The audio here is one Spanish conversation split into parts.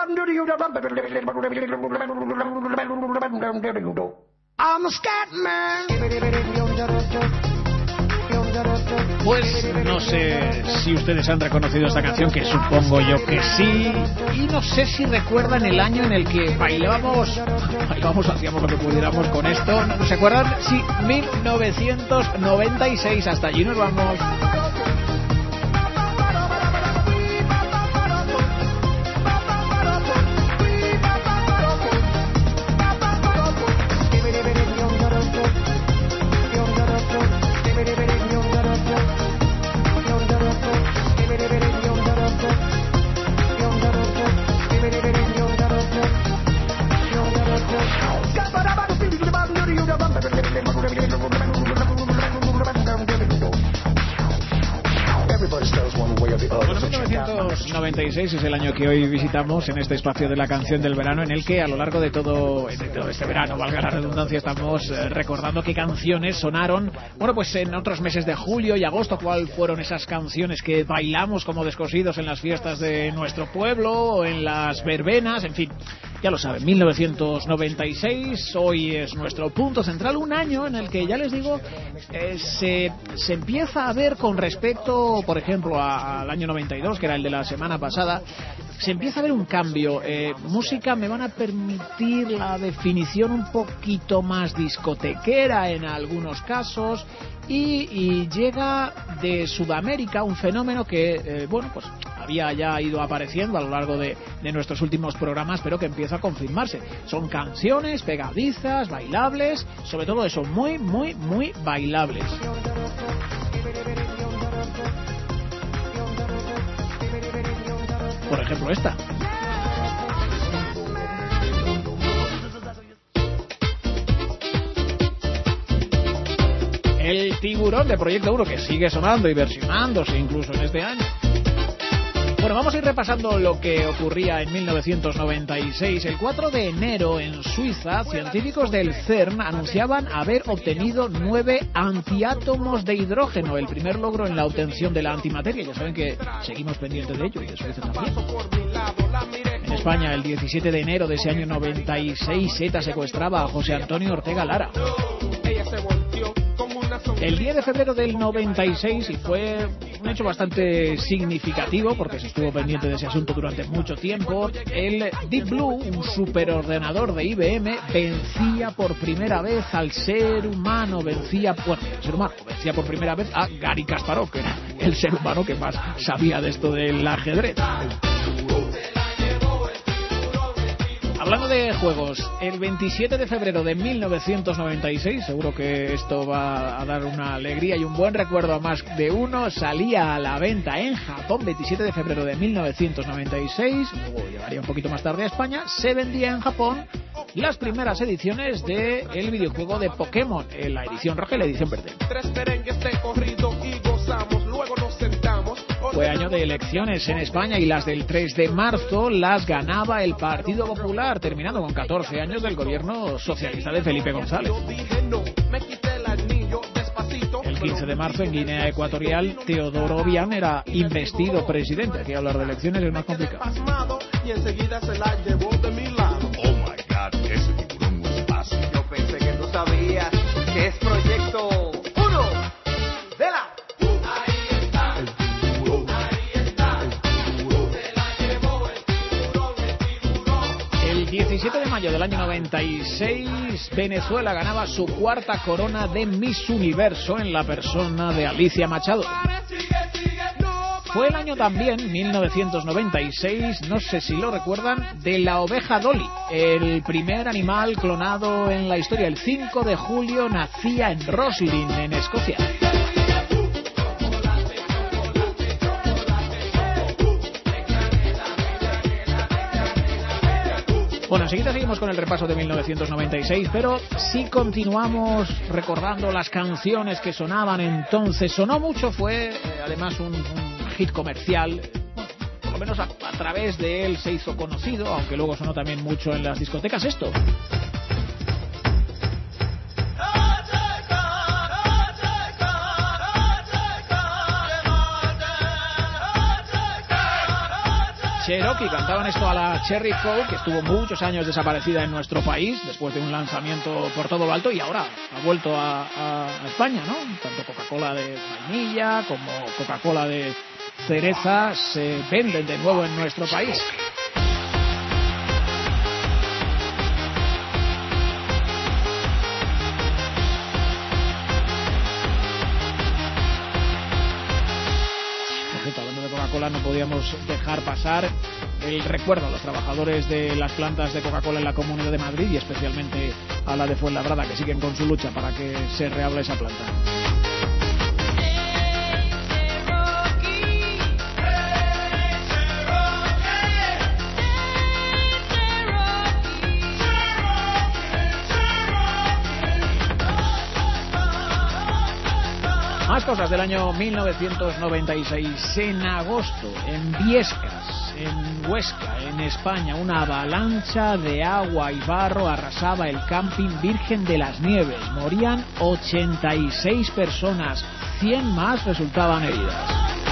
I'm a scat man. Pues no sé si ustedes han reconocido esta canción, que supongo yo que sí, y no sé si recuerdan el año en el que bailábamos, hacíamos lo que pudiéramos con esto. ¿No se acuerdan? Sí, 1996, hasta allí nos vamos. Bueno, 1996 es el año que hoy visitamos en este espacio de la canción del verano, en el que a lo largo de todo este verano, valga la redundancia, estamos recordando qué canciones sonaron, bueno, pues en otros meses de julio y agosto. ¿Cuál fueron esas canciones que bailamos como descosidos en las fiestas de nuestro pueblo o en las verbenas? En fin, ya lo saben, 1996, hoy es nuestro punto central, un año en el que, ya les digo, se empieza a ver con respecto, por ejemplo, al año 92, que era el de la semana pasada, se empieza a ver un cambio. Música, me van a permitir la definición, un poquito más discotequera en algunos casos, y llega de Sudamérica un fenómeno que, bueno, pues había ya ido apareciendo a lo largo de nuestros últimos programas, pero que empieza a confirmarse. Son canciones pegadizas, bailables, sobre todo eso, muy, muy, muy bailables. Por ejemplo, esta. El Tiburón de Proyecto 1, que sigue sonando y versionándose incluso en este año. Bueno, vamos a ir repasando lo que ocurría en 1996. El 4 de enero, en Suiza, científicos del CERN anunciaban haber obtenido 9 antiátomos de hidrógeno, el primer logro en la obtención de la antimateria. Ya saben que seguimos pendientes de ello, y de Suiza también. En España, el 17 de enero de ese año 96, ETA secuestraba a José Antonio Ortega Lara. El 10 de febrero del 96, y fue un hecho bastante significativo porque se estuvo pendiente de ese asunto durante mucho tiempo, el Deep Blue, un superordenador de IBM, vencía por primera vez al ser humano, vencía por primera vez a Garry Kasparov, que era el ser humano que más sabía de esto del ajedrez. Hablando de juegos, el 27 de febrero de 1996, seguro que esto va a dar una alegría y un buen recuerdo a más de uno, salía a la venta en Japón, 27 de febrero de 1996, luego llegaría un poquito más tarde a España, se vendía en Japón las primeras ediciones del videojuego de Pokémon, la edición roja y la edición verde. Fue año de elecciones en España y las del 3 de marzo las ganaba el Partido Popular, terminando con 14 años del gobierno socialista de Felipe González. El 15 de marzo en Guinea Ecuatorial, Teodoro Obiang era investido presidente. Aquí hablar de elecciones es más complicado. Oh my God, ese tiburón no es fácil. Yo pensé que tú sabías que es Proyecto 1 de la... El 17 de mayo del año 96, Venezuela ganaba su cuarta corona de Miss Universo en la persona de Alicia Machado. Fue el año también, 1996, no sé si lo recuerdan, de la oveja Dolly, el primer animal clonado en la historia. El 5 de julio nacía en Roslin, en Escocia. Bueno, enseguida seguimos con el repaso de 1996, pero sí continuamos recordando las canciones que sonaban entonces. Sonó mucho, fue además un hit comercial, por lo menos a través de él se hizo conocido, aunque luego sonó también mucho en las discotecas esto. Cherokee cantaban esto a la Cherry Coke, que estuvo muchos años desaparecida en nuestro país después de un lanzamiento por todo lo alto y ahora ha vuelto a España, ¿no? Tanto Coca-Cola de vainilla como Coca-Cola de cereza se venden de nuevo en nuestro país. Hablando de Coca-Cola, no podíamos dejar pasar el recuerdo a los trabajadores de las plantas de Coca-Cola en la Comunidad de Madrid y especialmente a la de Fuenlabrada, que siguen con su lucha para que se reabra esa planta. Más cosas del año 1996. En agosto, en Biescas, en Huesca, en España, una avalancha de agua y barro arrasaba el camping Virgen de las Nieves. Morían 86 personas, 100 más resultaban heridas.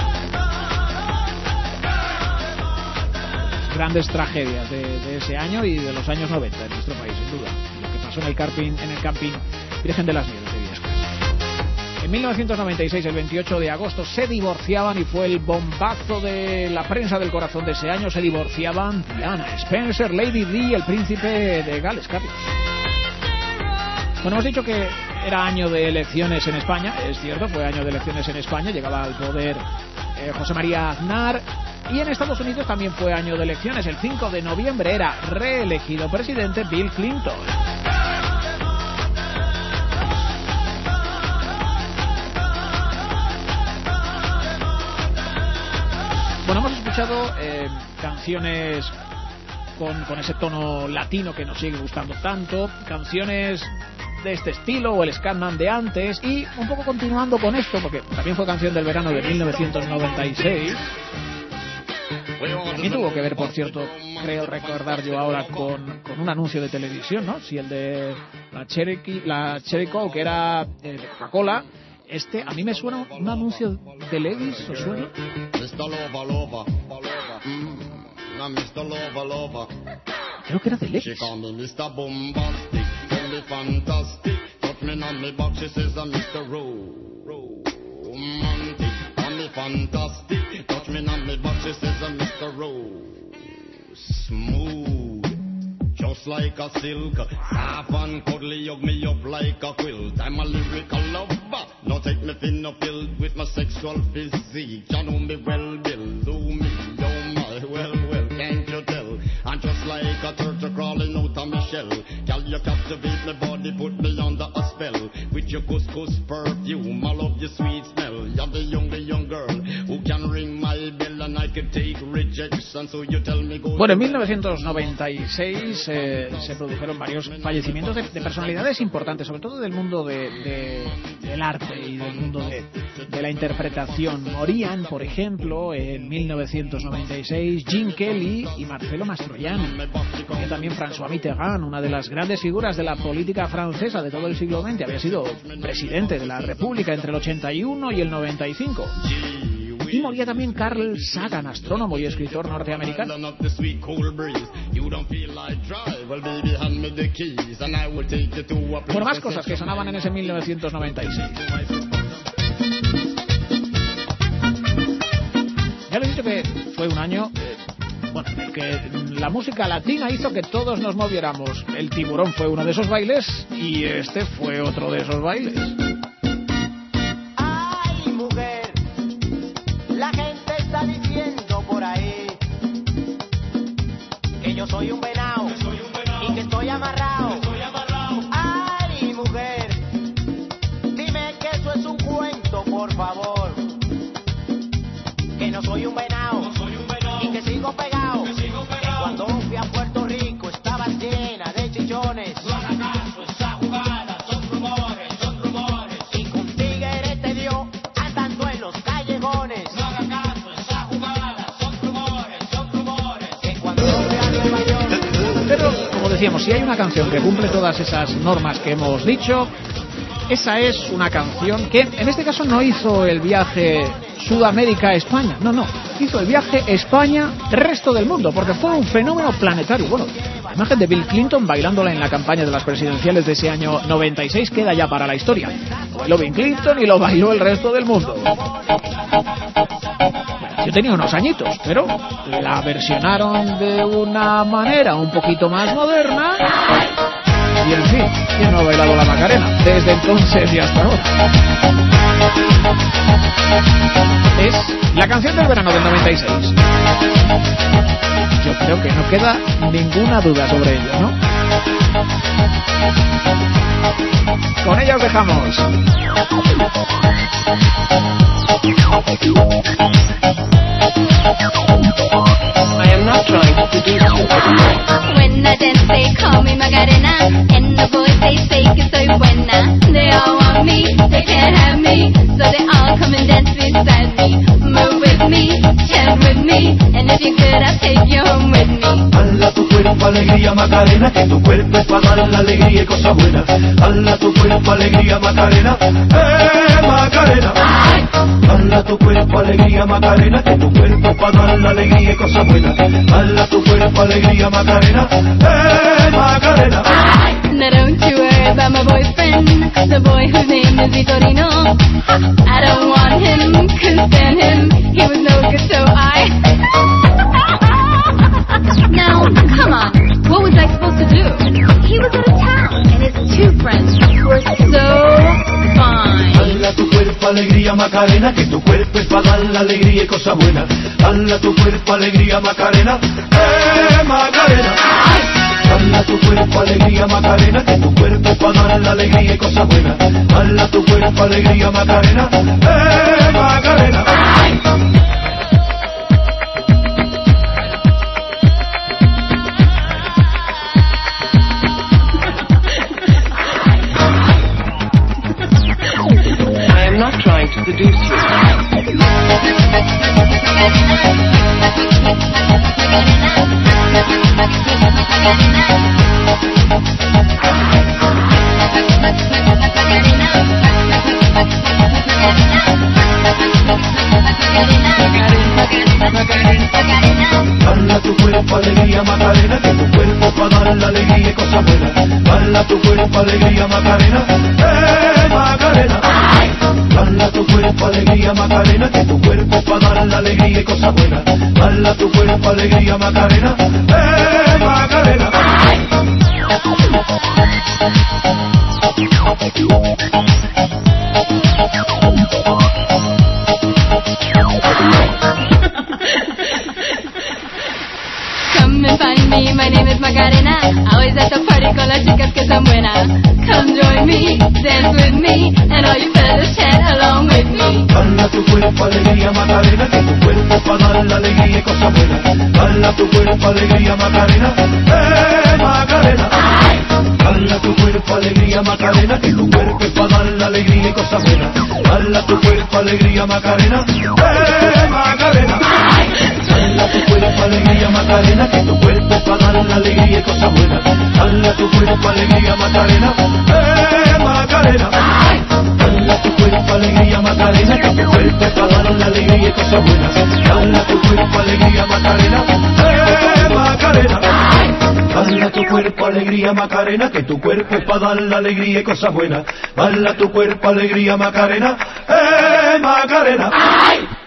Grandes tragedias de ese año y de los años 90 en nuestro país, sin duda. Lo que pasó en el camping Virgen de las Nieves de Biescas. En 1996, el 28 de agosto, se divorciaban y fue el bombazo de la prensa del corazón de ese año. Se divorciaban Diana Spencer, Lady Di y el príncipe de Gales, Carlos. Bueno, hemos dicho que era año de elecciones en España. Es cierto, fue año de elecciones en España. Llegaba al poder José María Aznar. Y en Estados Unidos también fue año de elecciones. El 5 de noviembre era reelegido presidente Bill Clinton. Bueno, hemos escuchado canciones con ese tono latino que nos sigue gustando tanto, canciones de este estilo o el Scatman de antes, y un poco continuando con esto, porque también fue canción del verano de 1996. También tuvo que ver, por cierto, creo recordar yo ahora, con un anuncio de televisión, ¿no? Si el de la Cherry Coke, que era de Coca-Cola. A mí me suena un anuncio de Levi's, ¿os suena? Creo que era de Levi's. Just like a silk, soft and cuddly, hug me up like a quilt. I'm a lyrical lover, no take me thin or filled with my sexual physique. You know me well, Bill, do me, oh my, well, can't you tell? I'm just like a turtle crawling out of my shell. Girl, you captivate my body, put me under a spell. With your couscous perfume, I love your sweet smell. You're the young girl who can ring my bell and I can take rejection, so you tell me go. Bueno, en 1996 se produjeron varios fallecimientos de personalidades importantes, sobre todo del mundo del arte y del mundo de la interpretación. Morían, por ejemplo, en 1996 Gene Kelly y Marcelo Mastroianni. Moría también François Mitterrand, una de las grandes figuras de la política francesa de todo el siglo XX. Había sido presidente de la República entre el 81 y el 95. Y moría también Carl Sagan, astrónomo y escritor norteamericano. Bueno, más cosas que sonaban en ese 1996. Ya les he dicho que fue un año en el que la música latina hizo que todos nos moviéramos. El Tiburón fue uno de esos bailes y este fue otro de esos bailes. Soy un venado y que estoy amarrado. Ay, mujer, dime que eso es un cuento, por favor. Que no soy un venado y que sigo pegado. Que cuando fui a Puerto Rico estaba llena de chichones. No hagas caso, esa jugada son rumores. Y con tigre te dio andando en los callejones. No hagas caso, esa jugada son rumores. Que cuando fui a Nueva York. Pero, como decíamos, si hay una canción que cumple todas esas normas que hemos dicho, esa es una canción que, en este caso, no hizo el viaje Sudamérica-España. No. hizo el viaje España-resto del mundo, porque fue un fenómeno planetario. Bueno, la imagen de Bill Clinton bailándola en la campaña de las presidenciales de ese año 96 queda ya para la historia. Lo bailó Bill Clinton y lo bailó el resto del mundo. Yo tenía unos añitos, pero la versionaron de una manera un poquito más moderna. Y en fin, ¿quién no ha bailado la Macarena? Desde entonces y hasta ahora. Es la canción del verano del 96. Yo creo que no queda ninguna duda sobre ello, ¿no? Con ella os dejamos. I am not trying to seduce you. When I dance, they call me Macarena, and the boys they say que soy buena. They all want me, they can't have me, so they all come and dance beside me. Move with me, chant with me, and if you're good, I'll take you home with me. Hala tu cuerpo alegría Macarena, que tu cuerpo es para dar la alegría y cosas buenas. Hala tu cuerpo alegría Macarena, Macarena. Hala tu cuerpo alegría Macarena, que tu cuerpo es para dar la alegría y cosas buenas. Hala tu cuerpo alegría Macarena, Macarena. Now don't you worry about my boyfriend, the boy whose name is Vitorino. I don't want him, couldn't stand him, he was no good, so I... Now, come on, what was I supposed to do? He was out of town, and his two friends were so fine. Hala tu cuerpo alegría Macarena, que tu cuerpo es para dar la alegría y cosas buenas. Hala tu cuerpo alegría Macarena, Macarena. Hala tu cuerpo alegría Macarena, que tu cuerpo es para dar la alegría y cosas buenas. Hala tu cuerpo alegría Macarena, Macarena. I am not trying to seduce you. Hala tu cuerpo alegría Macarena, que tu cuerpo es para dar la alegría y cosas buenas. Hala tu cuerpo alegría Macarena, Macarena. Hala tu cuerpo alegría Macarena, que tu cuerpo es para dar la alegría y cosas buenas. Hala tu cuerpo alegría Macarena, Macarena. Come and find me, my name is Macarena. Always at the party con las chicas que son buenas. Come join me, dance with me, and all you fellas chant along with me. Hala tu cuerpo alegría Macarena, que tu cuerpo es para dar la alegría y cosas buenas. Hala tu cuerpo alegría Macarena, Macarena. Hala tu cuerpo alegría Macarena, que tu cuerpo es para dar la alegría y cosas buenas. Hala tu cuerpo alegría Macarena, Macarena. Hala tu cuerpo alegría Macarena, que tu cuerpo es para dar la alegría y cosas buenas. Hala tu cuerpo alegría Macarena, Macarena. Hala tu cuerpo alegría Macarena, que tu cuerpo es para dar la alegría y cosas buenas. Hala tu cuerpo alegría Macarena, Macarena. Hala tu cuerpo alegría Macarena, que tu cuerpo es para dar la alegría y cosas buenas. Hala tu cuerpo alegría Macarena, Macarena.